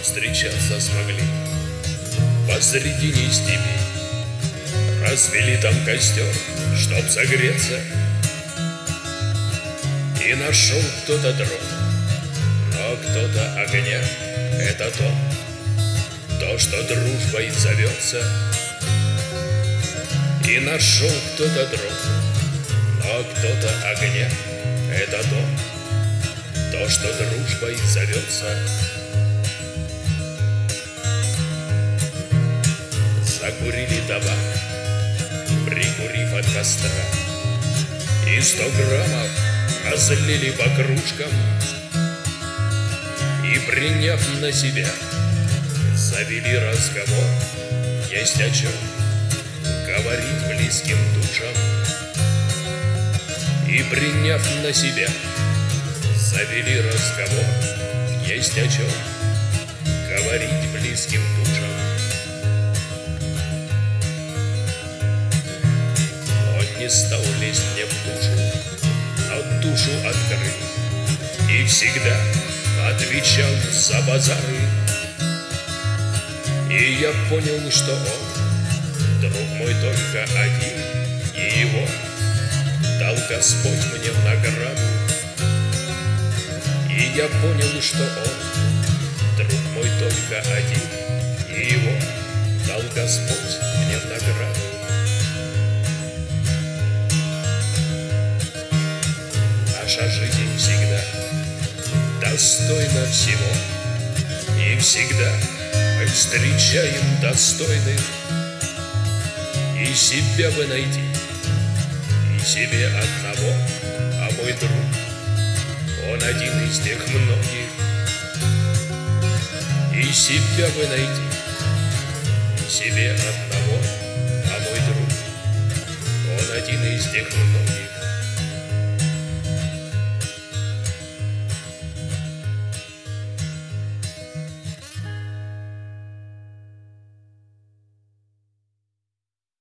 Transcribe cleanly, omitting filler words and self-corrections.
повстречаться смогли посредине степи. Развели там костер, чтоб согреться, и нашел кто-то дров, но кто-то огня. Это то, что дружбой зовется. И нашел кто-то дров, но кто-то огня. Это то, что дружбой зовется. Закурили табак, прикурив от костра, и 100 граммов разлили по кружкам, и, приняв на себя, завели разговор. Есть о чем говорить близким душам. И, приняв на себя, завели разговор. Есть о чем говорить близким душам. Он не стал лезть мне в душу, но душу открыл, и всегда отвечал за базары. И я понял, что он, друг мой, только один, и его дал Господь мне в награду. И я понял, что он, друг мой, только один, и его дал Господь мне в награду. Наша жизнь всегда достойна всего, и всегда мы встречаем достойных. И себя бы найти, и себе одного, а мой друг, он один из тех многих. И себя бы найти, и себе одного, а мой друг, он один из тех многих.